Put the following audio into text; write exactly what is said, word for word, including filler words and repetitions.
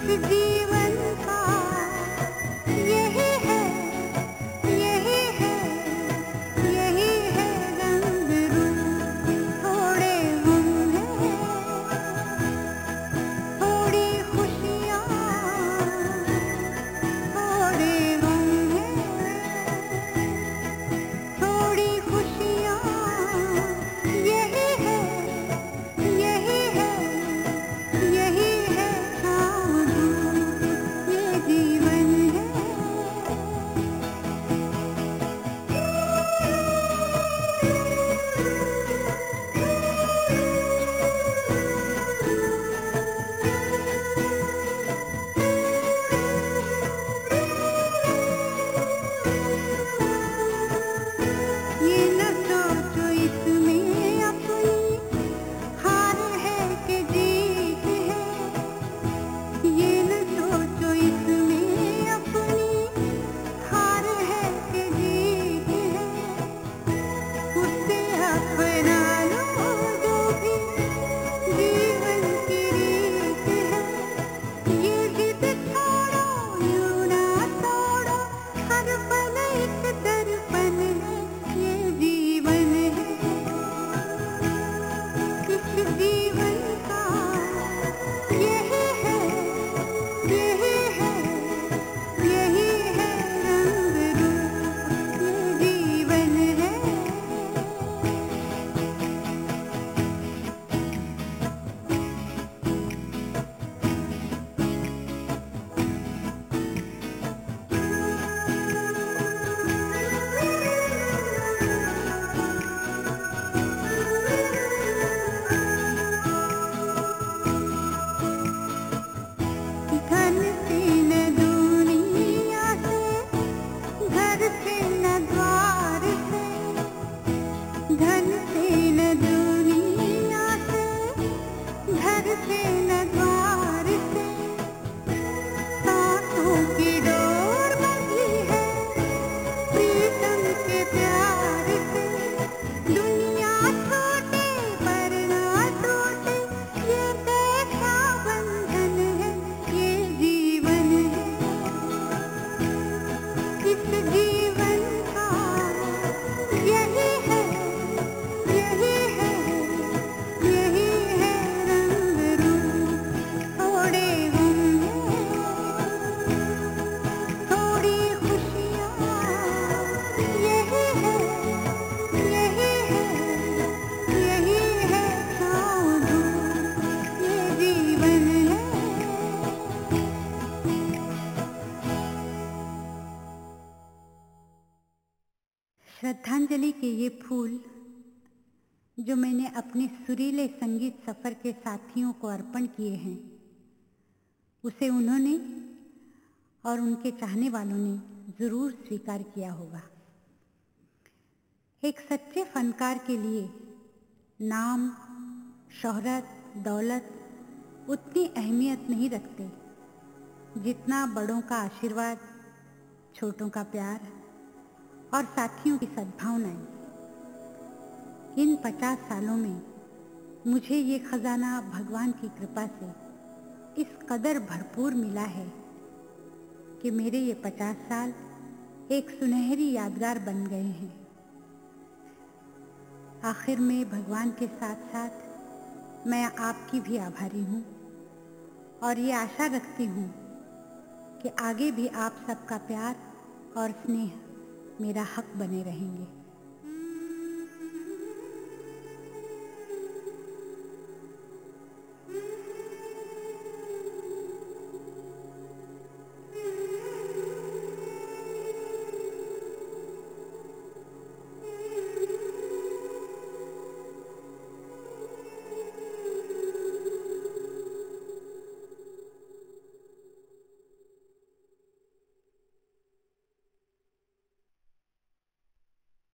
जीवन का यही है, यही है, यही है रंग रूप। थोड़े गम हैं, थोड़ी खुशियाँ, थोड़े गम हैं, थोड़ी खुशियाँ। यही है, यही है, यही है छाँव धूप, ये जीवन है। ये न सोचो इसमें अपनी हार है कि जीत है। ये न सोचो इसमें अपनी हार है कि जीत है। उससे अपना लो जो भी जीवन की रीत है। ये जिद छोड़ो, यूं ना तोड़ो, हर पल एक दर्पण है। ये जीवन है, इस जीवन का यही है, यही है, यही है रंग रूप। ये जीवन है। धन से न दुनिया से, घर से न द्वार से। धन से न दुनिया से, घर से न द्वार से। सांसों की डोर बंधी है प्रीतम के प्यार से। दुनिया छोटे पर ना टूटे, ये कैसा बंधन है। ये जीवन है, इस जीवन का यही है, यही है, यही है रंग रूप। थोड़े गम हैं, थोड़ी खुशियाँ। यही है, यही है, यही है छाँव धूप। ये जीवन है। श्रद्धांजलि के ये फूल जो मैंने अपने सुरीले संगीत सफर के साथियों को अर्पण किए हैं, उसे उन्होंने और उनके चाहने वालों ने जरूर स्वीकार किया होगा। एक सच्चे फनकार के लिए नाम, शोहरत, दौलत उतनी अहमियत नहीं रखते जितना बड़ों का आशीर्वाद, छोटों का प्यार और साथियों की सद्भावनाएं। इन पचास सालों में मुझे ये खजाना भगवान की कृपा से इस कदर भरपूर मिला है कि मेरे ये पचास साल एक सुनहरी यादगार बन गए हैं। आखिर में भगवान के साथ साथ मैं आपकी भी आभारी हूँ और ये आशा रखती हूँ कि आगे भी आप सबका प्यार और स्नेह मेरा हक बने रहेंगे।